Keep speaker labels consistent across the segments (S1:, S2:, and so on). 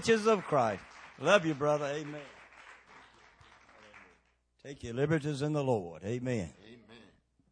S1: riches of Christ. Love you, brother. Amen. Take your liberties in the Lord. Amen.
S2: Amen.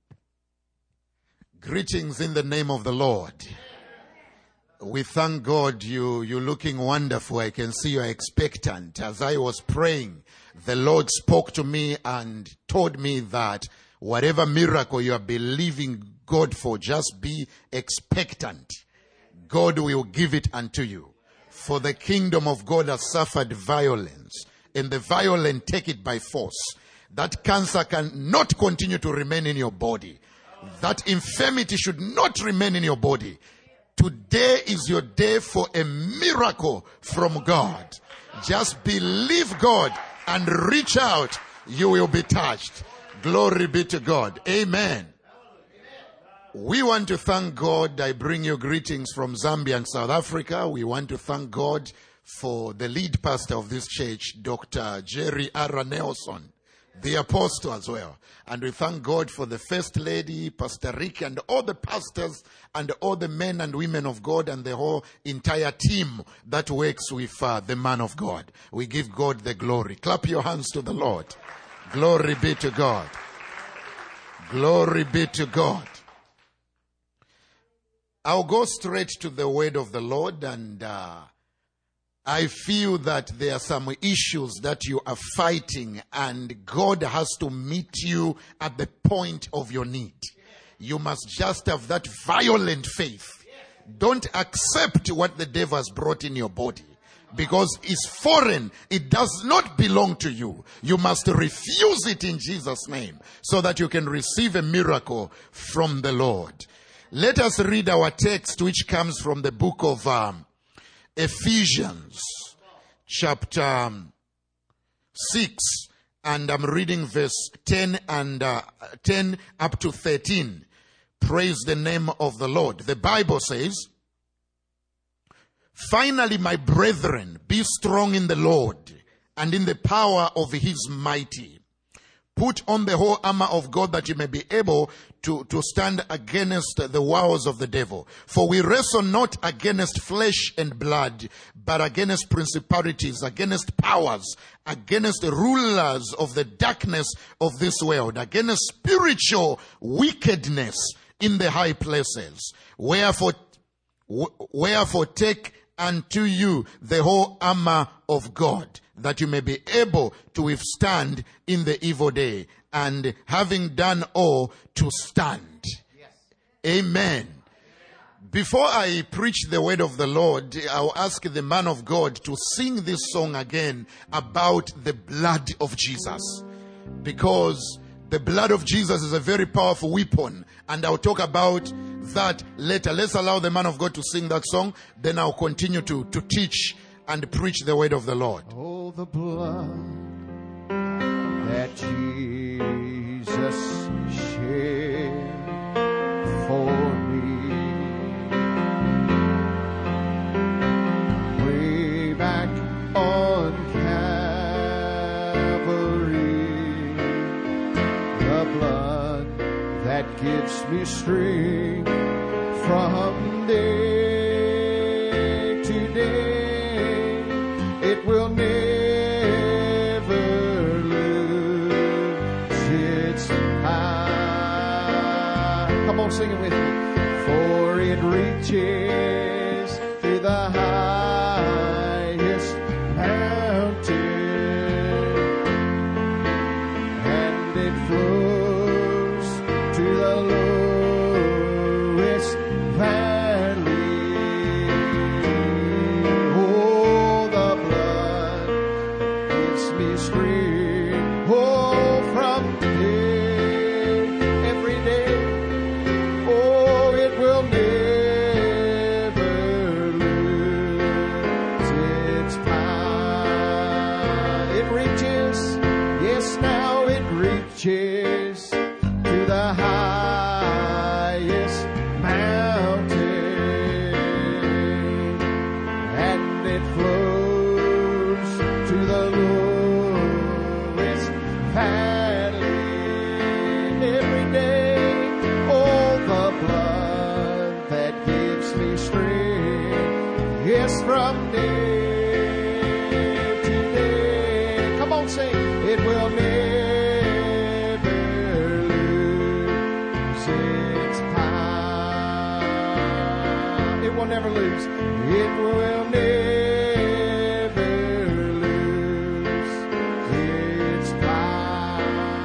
S2: Greetings in the name of the Lord. We thank God you're looking wonderful. I can see you're expectant. As I was praying, the Lord spoke to me and told me that whatever miracle you are believing God for, just be expectant. God will give it unto you. For the kingdom of God has suffered violence, and the violent take it by force. That cancer cannot continue to remain in your body. That infirmity should not remain in your body. Today is your day for a miracle from God. Just believe God and reach out. You will be touched. Glory be to God. Amen. We want to thank God. I bring you greetings from Zambia and South Africa. We want to thank God for the lead pastor of this church, Dr. Jerry R. Nelson, the apostle as well. And we thank God for the first lady, Pastor Rick, and all the pastors and all the men and women of God and the whole entire team that works with the man of God. We give God the glory. Clap your hands to the Lord. Glory be to God. Glory be to God. I'll go straight to the word of the Lord, and I feel that there are some issues that you are fighting, and God has to meet you at the point of your need. You must just have that violent faith. Don't accept what the devil has brought in your body, because it's foreign. It does not belong to you. You must refuse it in Jesus' name so that you can receive a miracle from the Lord. Let us read our text, which comes from the book of Ephesians, chapter 6, and I'm reading verse 10 and 10 up to 13. Praise the name of the Lord. The Bible says, "Finally, my brethren, be strong in the Lord and in the power of his mighty. Put on the whole armor of God that you may be able to stand against the wiles of the devil. For we wrestle not against flesh and blood, but against principalities, against powers, against the rulers of the darkness of this world, against spiritual wickedness in the high places. Wherefore take unto you the whole armor of God, that you may be able to withstand in the evil day, and having done all, to stand." Yes. Amen. Before I preach the word of the Lord, I'll ask the man of God to sing this song again about the blood of Jesus, because the blood of Jesus is a very powerful weapon, and I'll talk about that later. Let's allow the man of God to sing that song, then I'll continue to teach and preach the word of the Lord.
S3: Oh, the blood that Jesus shed for me, way back on Calvary, the blood that gives me strength from day to day. It will never lose its power. Come on, sing it with me. For it reaches to the highest mountain, and it flows to the lowest valley. Reaches to the highest mountain, and it flows to the lowest valley. Every day, all the blood that gives me strength is from day It will never lose its power. It will never lose. It will never lose its power.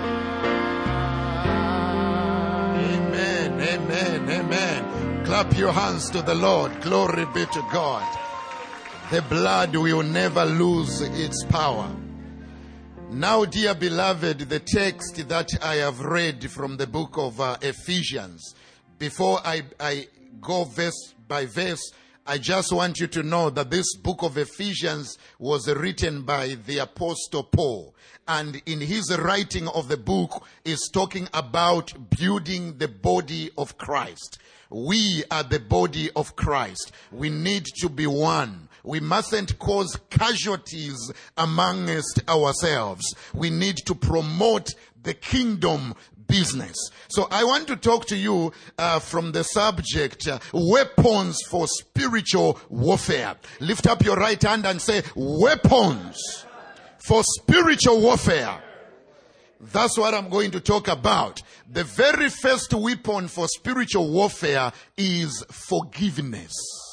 S2: Amen, amen, amen. Clap your hands to the Lord. Glory be to God. The blood will never lose its power. Now, dear beloved, the text that I have read from the book of Ephesians, before I go verse by verse, I just want you to know that this book of Ephesians was written by the Apostle Paul. And in his writing of the book is talking about building the body of Christ. We are the body of Christ. We need to be one. We mustn't cause casualties amongst ourselves. We need to promote the kingdom business. So I want to talk to you from the subject, weapons for spiritual warfare. Lift up your right hand and say, weapons for spiritual warfare. That's what I'm going to talk about. The very first weapon for spiritual warfare is forgiveness.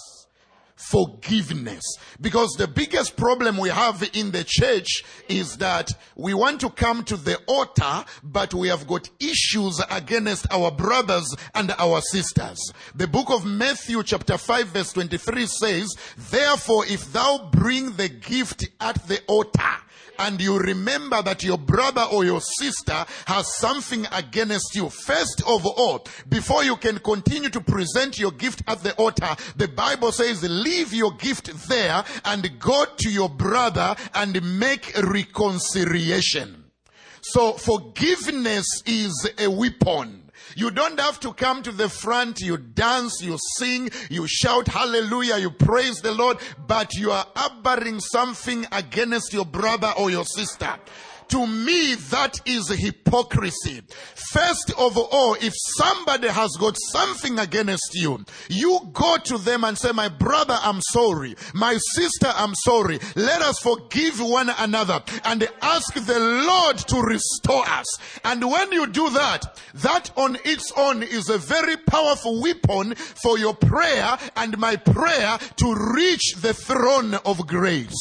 S2: Forgiveness. Because the biggest problem we have in the church is that we want to come to the altar, but we have got issues against our brothers and our sisters. The book of Matthew chapter 5 verse 23 says, therefore if thou bring the gift at the altar, and you remember that your brother or your sister has something against you, first of all, before you can continue to present your gift at the altar, the Bible says, leave your gift there and go to your brother and make reconciliation. So forgiveness is a weapon. You don't have to come to the front, you dance, you sing, you shout hallelujah, you praise the Lord, but you are harboring something against your brother or your sister. To me, that is hypocrisy. First of all, if somebody has got something against you, you go to them and say, my brother, I'm sorry. My sister, I'm sorry. Let us forgive one another and ask the Lord to restore us. And when you do that, that on its own is a very powerful weapon for your prayer and my prayer to reach the throne of grace.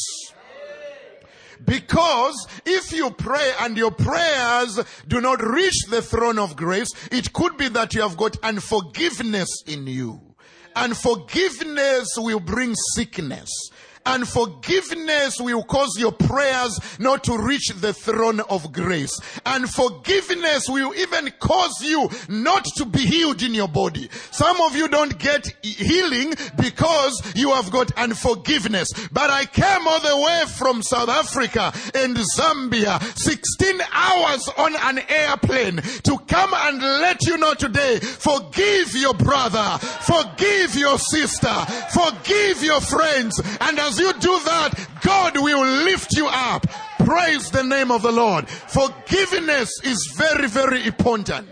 S2: Because if you pray and your prayers do not reach the throne of grace, it could be that you have got unforgiveness in you. Unforgiveness will bring sickness. Unforgiveness will cause your prayers not to reach the throne of grace. Unforgiveness will even cause you not to be healed in your body. Some of you don't get healing because you have got unforgiveness. But I came all the way from South Africa and Zambia, 16 hours on an airplane to come and let you know today, forgive your brother, forgive your sister, forgive your friends, and as you do that, God will lift you up. Praise the name of the Lord. Forgiveness is very, very important.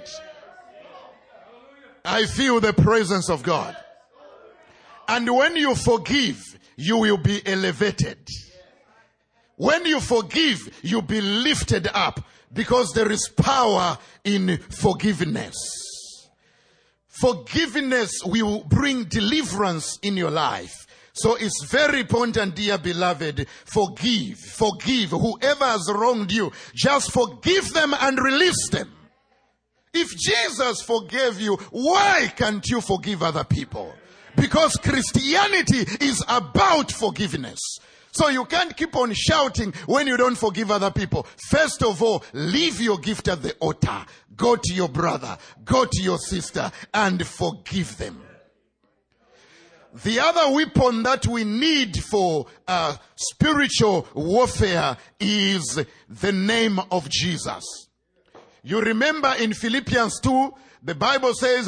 S2: I feel the presence of God. And when you forgive, you will be elevated. When you forgive, you'll be lifted up because there is power in forgiveness. Forgiveness will bring deliverance in your life. So it's very important, dear beloved, forgive. Whoever has wronged you, just forgive them and release them. If Jesus forgave you, why can't you forgive other people? Because Christianity is about forgiveness. So you can't keep on shouting when you don't forgive other people. First of all, leave your gift at the altar. Go to your brother, go to your sister, and forgive them. The other weapon that we need for spiritual warfare is the name of Jesus. You remember in Philippians 2, the Bible says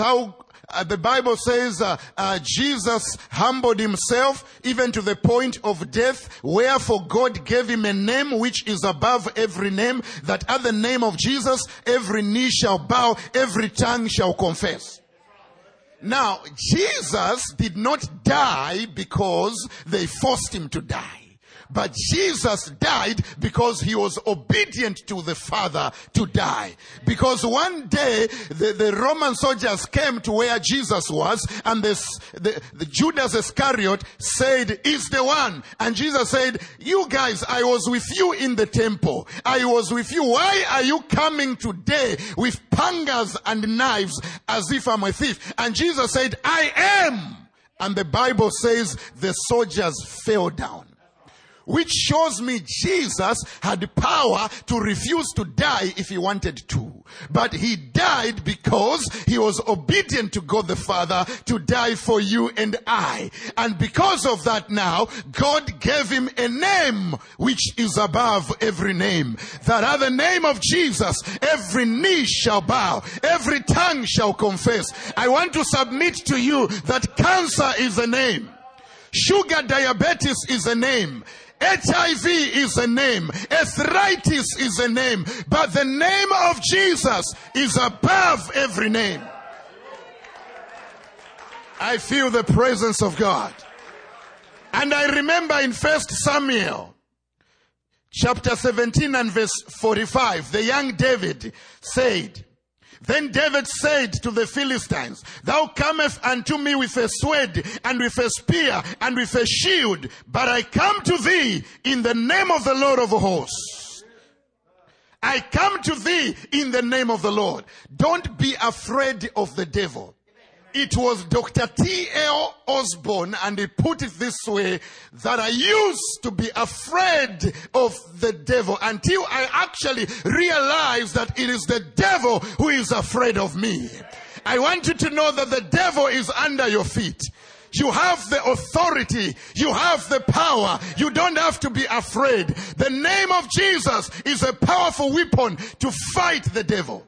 S2: Jesus humbled himself even to the point of death, wherefore God gave him a name which is above every name, that at the name of Jesus every knee shall bow, every tongue shall confess. Now, Jesus did not die because they forced him to die. But Jesus died because he was obedient to the Father to die. Because one day the Roman soldiers came to where Jesus was, and the Judas Iscariot said, "Is the one." And Jesus said, "You guys, I was with you in the temple. I was with you. Why are you coming today with pangas and knives as if I'm a thief?" And Jesus said, "I am." And the Bible says the soldiers fell down. Which shows me Jesus had power to refuse to die if he wanted to. But he died because he was obedient to God the Father to die for you and I. And because of that now, God gave him a name which is above every name. That at the name of Jesus, every knee shall bow, every tongue shall confess. I want to submit to you that cancer is a name. Sugar diabetes is a name. HIV is a name. Arthritis is a name. But the name of Jesus is above every name. I feel the presence of God. And I remember in 1 Samuel chapter 17 and verse 45, the young David said, "Then David said to the Philistines, Thou comest unto me with a sword and with a spear and with a shield, but I come to thee in the name of the Lord of hosts." I come to thee in the name of the Lord. Don't be afraid of the devil. It was Dr. T.L. Osborne, and he put it this way, that I used to be afraid of the devil until I actually realized that it is the devil who is afraid of me. I want you to know that the devil is under your feet. You have the authority. You have the power. You don't have to be afraid. The name of Jesus is a powerful weapon to fight the devil.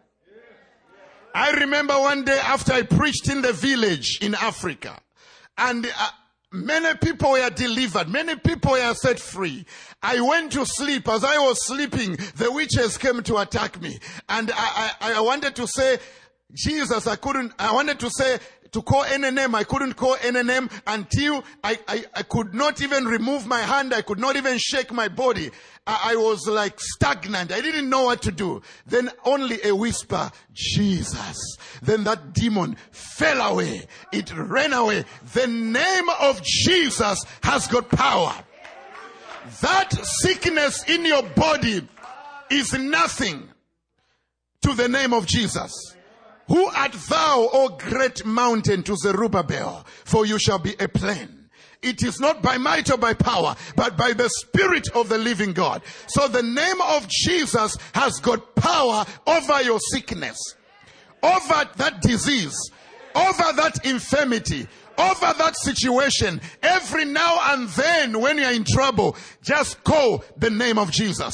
S2: I remember one day after I preached in the village in Africa, and many people were delivered. Many people were set free. I went to sleep. As I was sleeping, the witches came to attack me. And I wanted to say, Jesus, I wanted to say, to call any name. I couldn't call any name until I could not even remove my hand. I could not even shake my body. I was like stagnant. I didn't know what to do. Then only a whisper, Jesus. Then that demon fell away. It ran away. The name of Jesus has got power. That sickness in your body is nothing to the name of Jesus. Who art thou, O great mountain, to Zerubbabel? For you shall be a plain. It is not by might or by power, but by the Spirit of the living God. So the name of Jesus has got power over your sickness, over that disease, over that infirmity, over that situation. Every now and then when you're in trouble, just call the name of Jesus.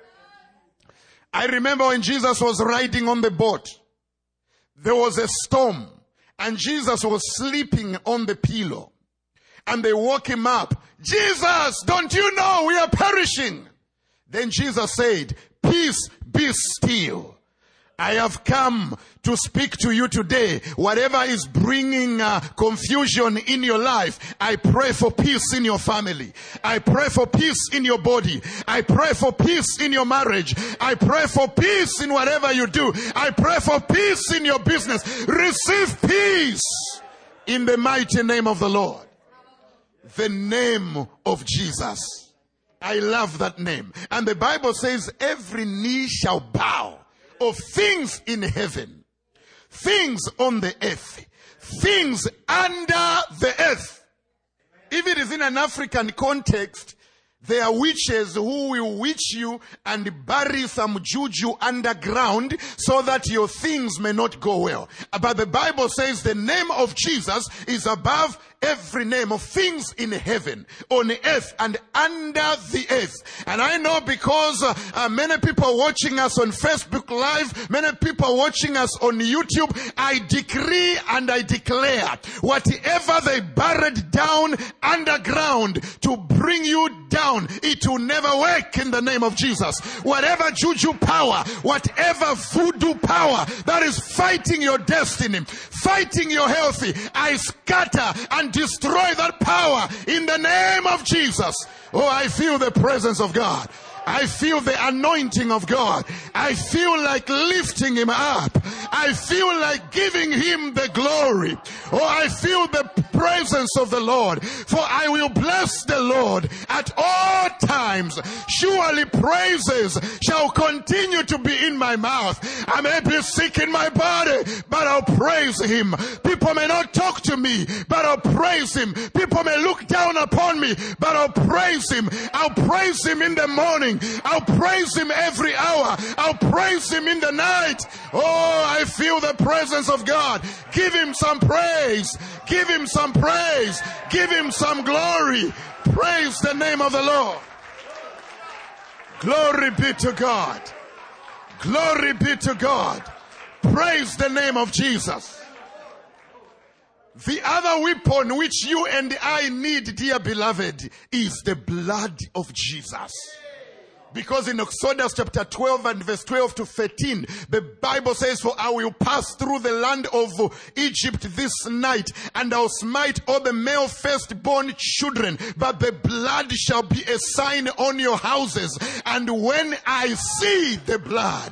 S2: I remember when Jesus was riding on the boat, there was a storm, and Jesus was sleeping on the pillow. And they woke him up. Jesus, don't you know we are perishing? Then Jesus said, peace, be still. I have come to speak to you today. Whatever is bringing confusion in your life, I pray for peace in your family. I pray for peace in your body. I pray for peace in your marriage. I pray for peace in whatever you do. I pray for peace in your business. Receive peace in the mighty name of the Lord. The name of Jesus. I love that name. And the Bible says every knee shall bow, of things in heaven, things on the earth, things under the earth. If it is in an African context, there are witches who will witch you and bury some juju underground so that your things may not go well. But the Bible says the name of Jesus is above every name, of things in heaven, on earth, and under the earth. And I know because many people watching us on Facebook Live, many people watching us on YouTube, I decree and I declare, whatever they buried down underground to bring you down, it will never work in the name of Jesus. Whatever juju power, whatever voodoo power that is fighting your destiny, fighting your health, I scatter and destroy that power in the name of Jesus. Oh, I feel the presence of God. I feel the anointing of God. I feel like lifting him up. I feel like giving him the glory. Oh, I feel the presence of the Lord. For I will bless the Lord at all times. Surely praises shall continue to be in my mouth. I may be sick in my body, but I'll praise him. People may not talk to me, but I'll praise him. People may look down upon me, but I'll praise him. I'll praise him in the morning. I'll praise him every hour. I'll praise him in the night. Oh, I feel the presence of God. Give him some praise. Give him some praise. Give him some glory. Praise the name of the Lord. Glory be to God. Glory be to God. Praise the name of Jesus. The other weapon which you and I need, dear beloved, is the blood of Jesus. Because in Exodus chapter 12 and verse 12 to 13, the Bible says, for I will pass through the land of Egypt this night, and I'll smite all the male firstborn children, but the blood shall be a sign on your houses. And when I see the blood,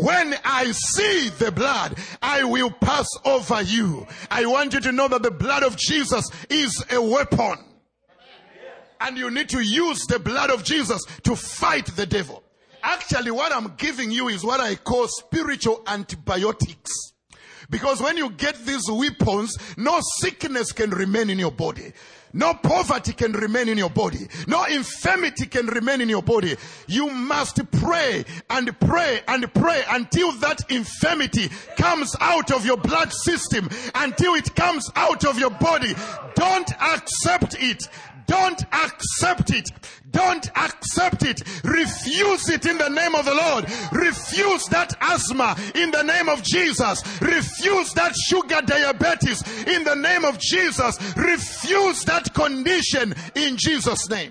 S2: I will pass over you. I want you to know that the blood of Jesus is a weapon. And you need to use the blood of Jesus to fight the devil. Actually, what I'm giving you is what I call spiritual antibiotics. Because when you get these weapons, no sickness can remain in your body. No poverty can remain in your body. No infirmity can remain in your body. You must pray and pray and pray until that infirmity comes out of your blood system, until it comes out of your body. Don't accept it. Don't accept it. Don't accept it. Refuse it in the name of the Lord. Refuse that asthma in the name of Jesus. Refuse that sugar diabetes in the name of Jesus. Refuse that condition in Jesus' name.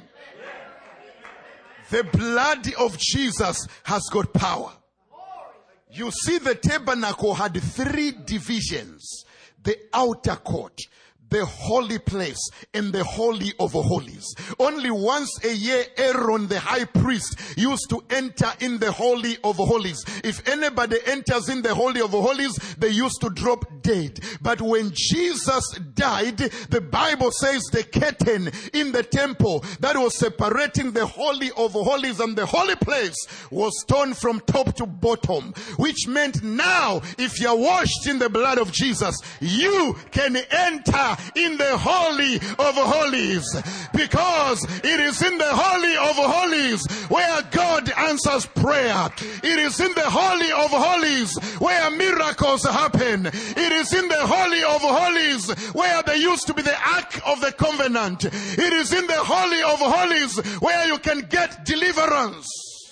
S2: The blood of Jesus has got power. You see, the tabernacle had 3 divisions. The outer court, the holy place, and the holy of holies. Only once a year, Aaron the high priest used to enter in the holy of holies. If anybody enters in the holy of holies, they used to drop dead. But when Jesus died, the Bible says the curtain in the temple that was separating the holy of holies and the holy place was torn from top to bottom, which meant now, if you're washed in the blood of Jesus, you can enter in the holy of holies, because it is in the holy of holies where God answers prayer. It is in the holy of holies where miracles happen. It is in the holy of holies where there used to be the Ark of the Covenant. It is in the holy of holies where you can get deliverance.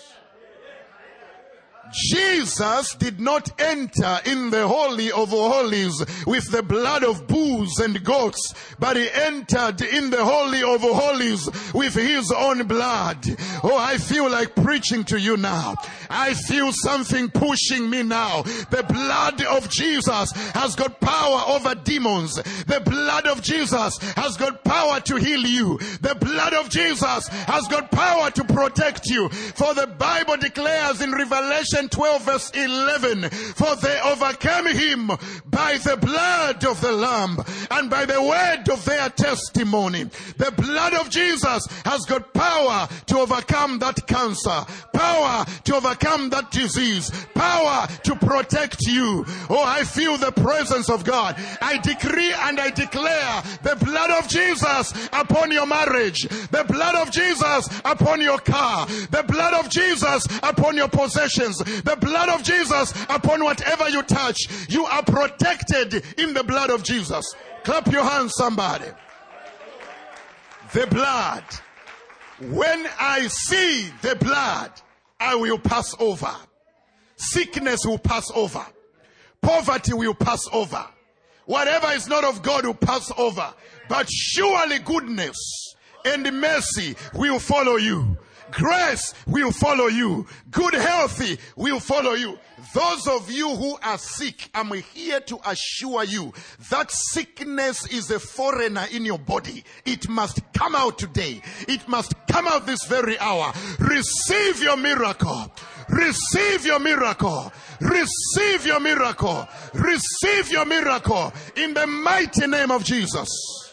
S2: Jesus did not enter in the holy of holies with the blood of bulls and goats, but he entered in the holy of holies with his own blood. Oh, I feel like preaching to you now. I feel something pushing me now. The blood of Jesus has got power over demons. The blood of Jesus has got power to heal you. The blood of Jesus has got power to protect you. For the Bible declares in Revelation 12 verse 11, for they overcame him by the blood of the Lamb and by the word of their testimony. The blood of Jesus has got power to overcome that cancer, power to overcome that disease, power to protect you. Oh, I feel the presence of God. I decree and I declare the blood of Jesus upon your marriage, the blood of Jesus upon your car, the blood of Jesus upon your possessions, the blood of Jesus upon whatever you touch. You are protected in the blood of Jesus. Clap your hands, somebody. The blood. When I see the blood, I will pass over. Sickness will pass over. Poverty will pass over. Whatever is not of God will pass over. But surely goodness and mercy will follow you. Grace will follow you. Good health will follow you. Those of you who are sick, I'm here to assure you that sickness is a foreigner in your body. It must come out today. It must come out this very hour. Receive your miracle. Receive your miracle. Receive your miracle. Receive your miracle in the mighty name of Jesus.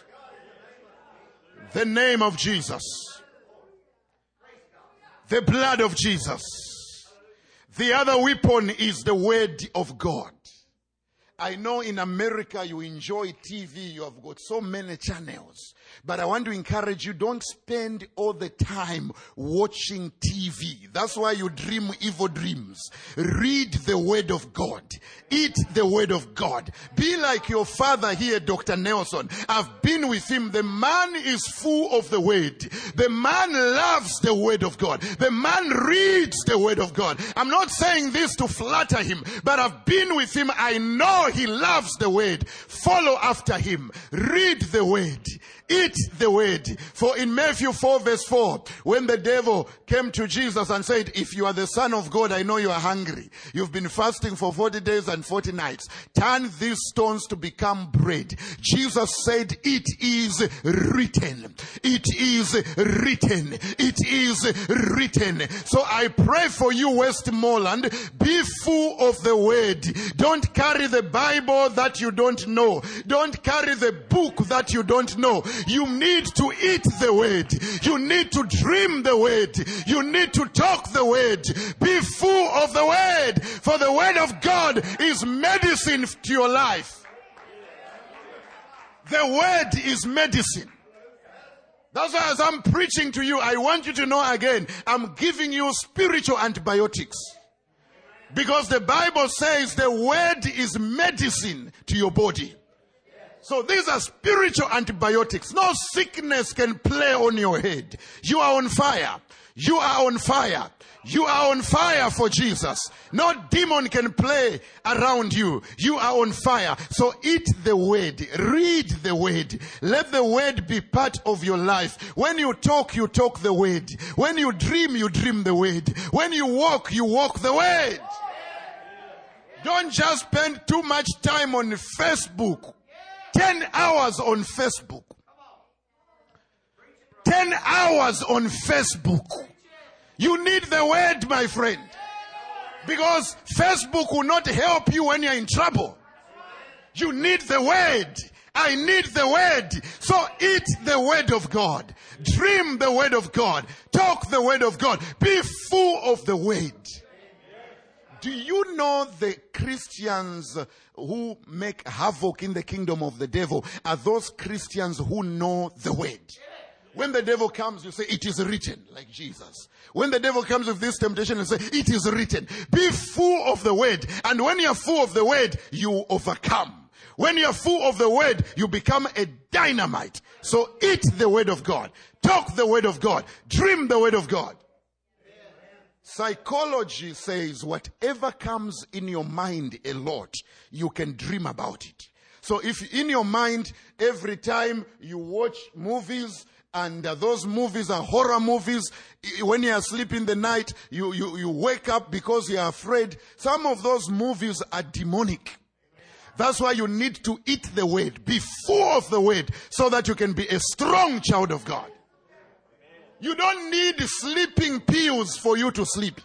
S2: The name of Jesus. The blood of Jesus. The other weapon is the word of God. I know in America you enjoy TV. You have got so many channels. But I want to encourage you, don't spend all the time watching TV. That's why you dream evil dreams. Read the word of God. Eat the word of God. Be like your father here, Dr. Nelson. I've been with him. The man is full of the word. The man loves the word of God. The man reads the word of God. I'm not saying this to flatter him, but I've been with him. I know he loves the word. Follow after him. Read the word. Eat the word. For in Matthew 4 verse 4, when the devil came to Jesus and said, if you are the Son of God, I know you are hungry. You've been fasting for 40 days and 40 nights. Turn these stones to become bread. Jesus said, it is written. It is written. It is written. So I pray for you, Westmoreland, be full of the word. Don't carry the Bible that you don't know. Don't carry the book that you don't know. You need to eat the word. You need to dream the word. You need to talk the word. Be full of the word. For the word of God is medicine to your life. The word is medicine. That's why as I'm preaching to you, I want you to know again, I'm giving you spiritual antibiotics. Because the Bible says the word is medicine to your body. So these are spiritual antibiotics. No sickness can play on your head. You are on fire. You are on fire. You are on fire for Jesus. No demon can play around you. You are on fire. So eat the word. Read the word. Let the word be part of your life. When you talk the word. When you dream the word. When you walk the word. Don't just spend too much time on Facebook. 10 hours on Facebook. 10 hours on Facebook. You need the word, my friend. Because Facebook will not help you when you're in trouble. You need the word. I need the word. So eat the word of God. Dream the word of God. Talk the word of God. Be full of the word. Do you know the Christians who make havoc in the kingdom of the devil are those Christians who know the word? When the devil comes, you say, it is written, like Jesus. When the devil comes with this temptation, you say, it is written. Be full of the word. And when you're full of the word, you overcome. When you're full of the word, you become a dynamite. So eat the word of God. Talk the word of God. Dream the word of God. Psychology says whatever comes in your mind a lot, you can dream about it. So if in your mind, every time you watch movies, and those movies are horror movies, when you are asleep in the night, you wake up because you are afraid. Some of those movies are demonic. That's why you need to eat the word. Be full of the word so that you can be a strong child of God. You don't need sleeping pills for you to sleep.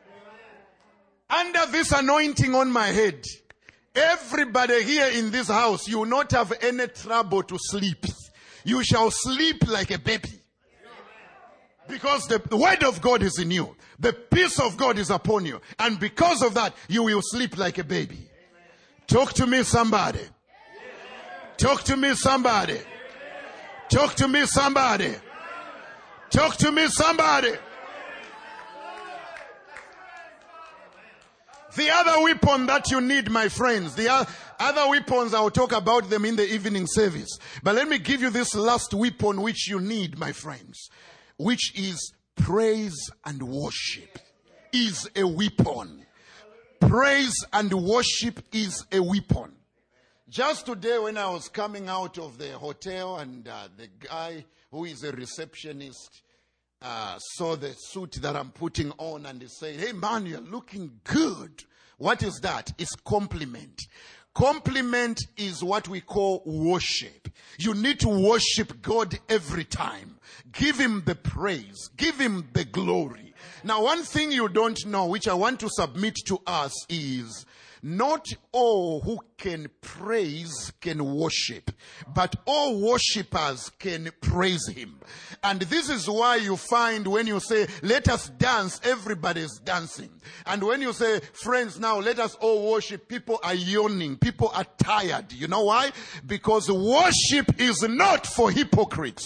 S2: Under this anointing on my head, everybody here in this house, you will not have any trouble to sleep. You shall sleep like a baby. Because the word of God is in you. The peace of God is upon you. And because of that, you will sleep like a baby. Talk to me, somebody. Talk to me, somebody. Talk to me, somebody. Talk to me, somebody. The other weapon that you need, my friends, the other weapons, I'll talk about them in the evening service. But let me give you this last weapon which you need, my friends, which is praise and worship is a weapon. Praise and worship is a weapon. Just today when I was coming out of the hotel and the guy who is a receptionist, saw the suit that I'm putting on and he said, "Hey man, you're looking good." What is that? It's compliment. Compliment is what we call worship. You need to worship God every time. Give him the praise. Give him the glory. Now, one thing you don't know, which I want to submit to us, is not all who can praise can worship, but all worshippers can praise him. And this is why you find when you say, "Let us dance," everybody's dancing. And when you say, "Friends, now let us all worship," people are yawning, people are tired. You know why? Because worship is not for hypocrites.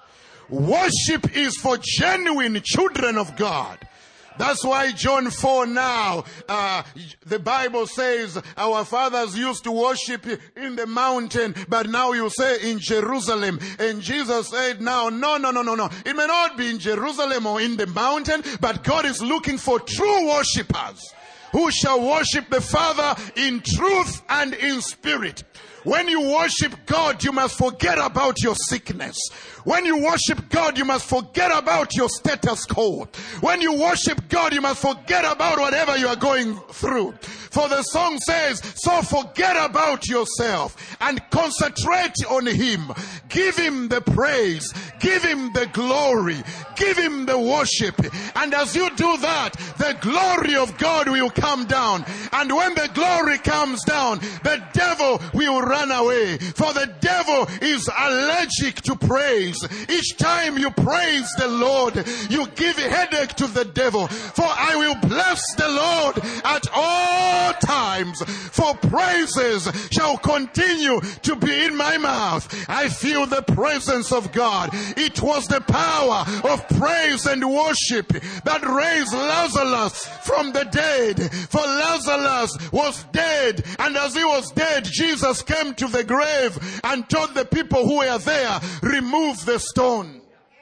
S2: Worship is for genuine children of God. That's why John 4 now, the Bible says our fathers used to worship in the mountain, but now you say in Jerusalem. And Jesus said now, no. It may not be in Jerusalem or in the mountain, but God is looking for true worshipers who shall worship the Father in truth and in spirit. When you worship God, you must forget about your sickness. When you worship God, you must forget about your status quo. When you worship God, you must forget about whatever you are going through. For the song says, so forget about yourself and concentrate on him. Give him the praise. Give him the glory. Give him the worship. And as you do that, the glory of God will come down. And when the glory comes down, the devil will run away. For the devil is allergic to praise. Each time you praise the Lord, you give a headache to the devil. For I will bless the Lord at all times, for praises shall continue to be in my mouth. I feel the presence of God. It was the power of praise and worship that raised Lazarus from the dead. For Lazarus was dead, and as he was dead, Jesus came to the grave and told the people who were there, remove the stone.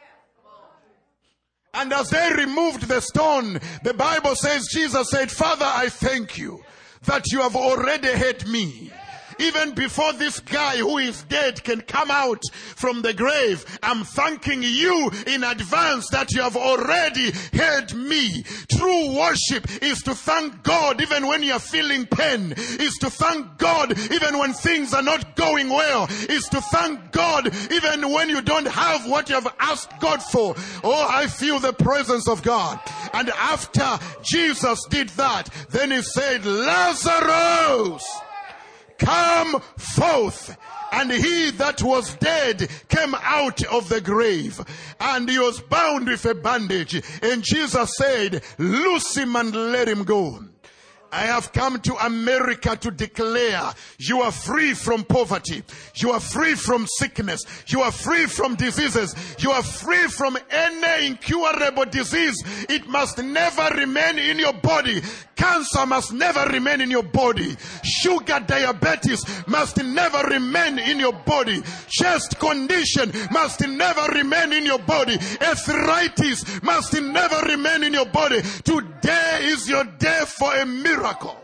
S2: And as they removed the stone, the Bible says, Jesus said, Father, I thank you that you have already heard me. Even before this guy who is dead can come out from the grave, I'm thanking you in advance that you have already heard me. True worship is to thank God even when you're feeling pain. Is to thank God even when things are not going well. Is to thank God even when you don't have what you have asked God for. Oh, I feel the presence of God. And after Jesus did that, then he said, Lazarus, come forth. And he that was dead came out of the grave, and he was bound with a bandage. And Jesus said, loose him and let him go. I have come to America to declare you are free from poverty. You are free from sickness. You are free from diseases. You are free from any incurable disease. It must never remain in your body. Cancer must never remain in your body. Sugar diabetes must never remain in your body. Chest condition must never remain in your body. Arthritis must never remain in your body. Today is your day for a miracle.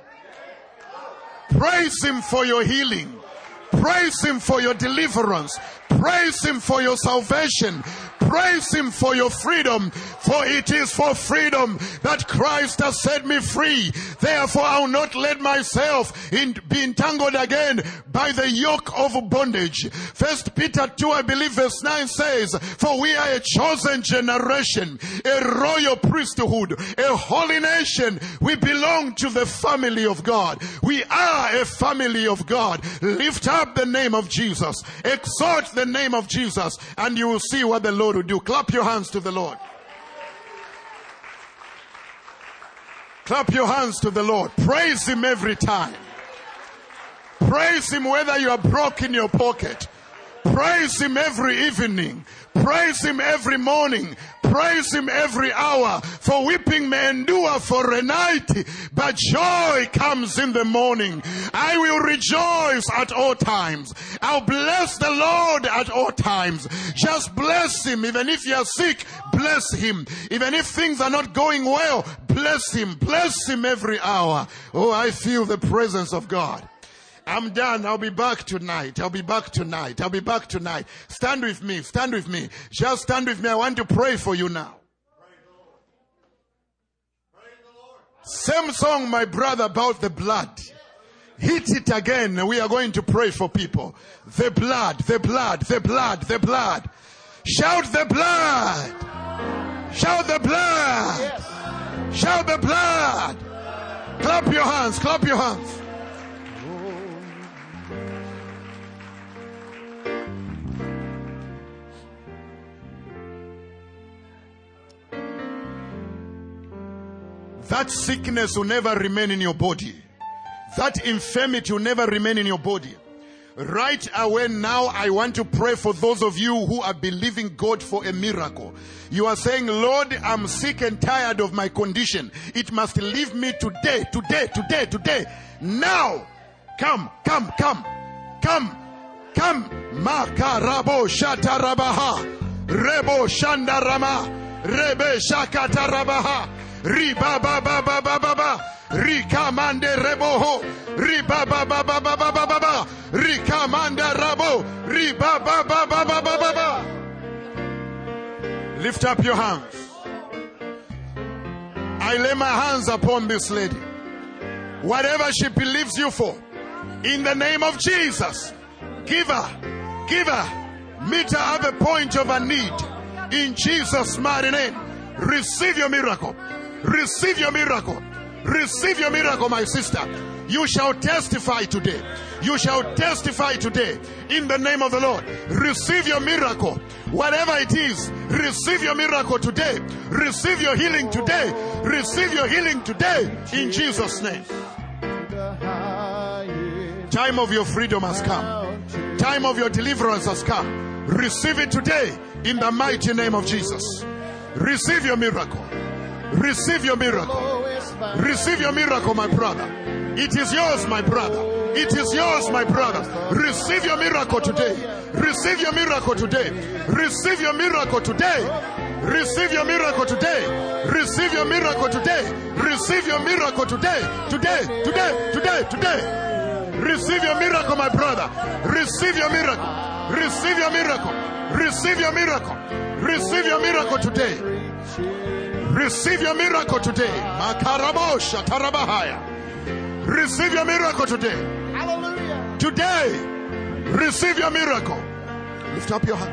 S2: Praise him for your healing. Praise him for your deliverance. Praise him for your salvation. Praise him for your freedom, for it is for freedom that Christ has set me free. Therefore, I will not let myself be entangled again by the yoke of bondage. 1 Peter 2, I believe verse 9 says, for we are a chosen generation, a royal priesthood, a holy nation. We belong to the family of God. We are a family of God. Lift up the name of Jesus. Exalt the name of Jesus, and you will see what the Lord will do. Clap your hands to the Lord. Clap your hands to the Lord. Praise him every time. Praise him whether you are broke in your pocket. Praise him every evening. Praise him every morning. Praise him every hour. For weeping may endure for a night, but joy comes in the morning. I will rejoice at all times. I'll bless the Lord at all times. Just bless him. Even if you're sick, bless him. Even if things are not going well, bless him. Bless him every hour. Oh, I feel the presence of God. I'm done. I'll be back tonight. I'll be back tonight. I'll be back tonight. Stand with me. Stand with me. Just stand with me. I want to pray for you now. Same song, my brother, about the blood. Hit it again. We are going to pray for people. The blood, the blood, the blood, the blood. Shout the blood. Shout the blood.
S3: Yes.
S2: Shout the blood. Clap your hands. Clap your hands. That sickness will never remain in your body. That infirmity will never remain in your body. Right away now, I want to pray for those of you who are believing God for a miracle. You are saying, Lord, I'm sick and tired of my condition. It must leave me today, today, today, today. Now, come, come, come, come, come. Makarabo shatarabaha, rebo shandarama, rebe shakatarabaha, riba ba ba ba ba ba ba. Rikamande reboho, riba ba ba ba ba ba ba ba ba, rikamanda rabo, riba ba ba ba ba ba ba ba. Lift up your hands. I lay my hands upon this lady. Whatever she believes you for, in the name of Jesus, give her, meet her at the point of her need. In Jesus' mighty name, receive your miracle. Receive your miracle. Receive your miracle, my sister. You shall testify today. You shall testify today in the name of the Lord. Receive your miracle. Whatever it is, receive your miracle today. Receive your healing today. Receive your healing today in Jesus' name. Time of your freedom has come. Time of your deliverance has come. Receive it today in the mighty name of Jesus. Receive your miracle. Receive your miracle. Receive your miracle, my brother. It is yours, my brother. It is yours, my brother. Receive your miracle today. Receive your miracle today. Receive your miracle today. Receive your miracle today. Receive your miracle today. Receive your miracle today. Today, today, today, today. Receive your miracle, my brother. Receive your miracle. Receive your miracle. Receive your miracle. Receive your miracle today. Receive your miracle today. Makarabosha tarabahaya. Receive your miracle today.
S3: Hallelujah.
S2: Today, receive your miracle. Lift up your hand.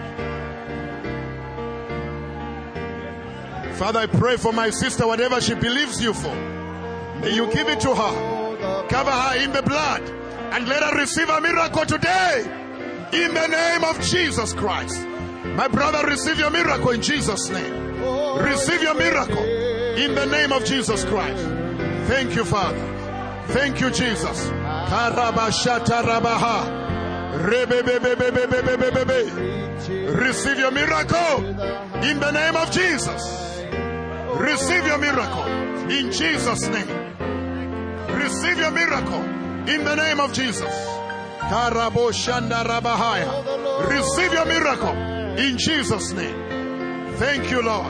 S2: Father, I pray for my sister, whatever she believes you for. May you give it to her. Cover her in the blood and let her receive a miracle today. In the name of Jesus Christ. My brother, receive your miracle in Jesus' name. Receive your miracle in the name of Jesus Christ. Thank you, Father. Thank you, Jesus. Receive your miracle in the name of Jesus. Receive your miracle in Jesus' name. Receive your miracle in the name of Jesus. Receive your miracle in Jesus' name. Thank you, Lord.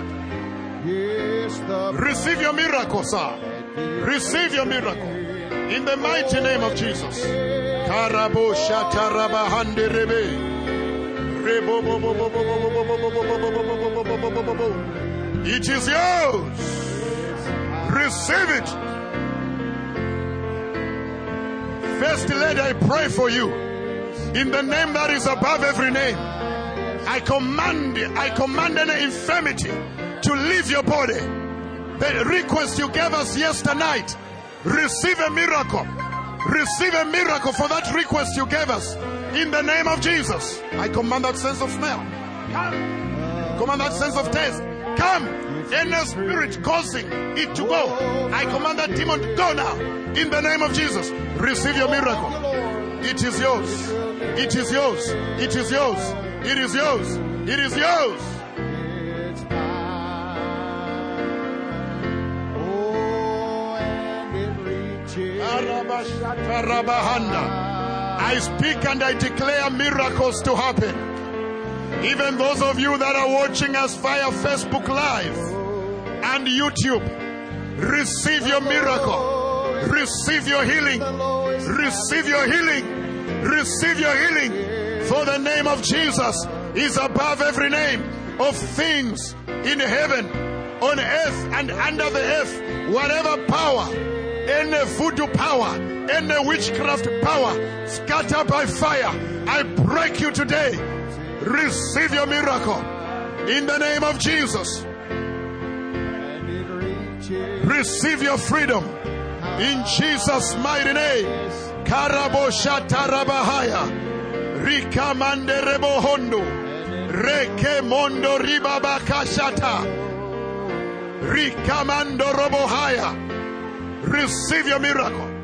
S2: Receive your miracle, sir. Receive your miracle in the mighty name of Jesus. It is yours. Receive it. First Lady, I pray for you in the name that is above every name. I command an infirmity to leave your body. The request you gave us yesterday night, receive a miracle. Receive a miracle for that request you gave us. In the name of Jesus. I command that sense of smell. Come. Command that sense of taste. Come. Any spirit causing it to go, I command that demon to go now. In the name of Jesus. Receive your miracle. It is yours. It is yours. It is yours. It is yours. It is yours. I speak and I declare miracles to happen. Even those of you that are watching us via Facebook Live and YouTube, receive your miracle. Receive your healing. Receive your healing. Receive your healing. For the name of Jesus is above every name of things in heaven on earth and under the earth, whatever power, any voodoo power, any witchcraft power, scatter by fire, I break you today. Receive your miracle in the name of Jesus. Receive your freedom in Jesus' mighty name. Karaboshata Rabahaya, Rikamande Rebohondo, Reke Mondo Ribabakashata, Rikamando Robohaya. Receive your miracle.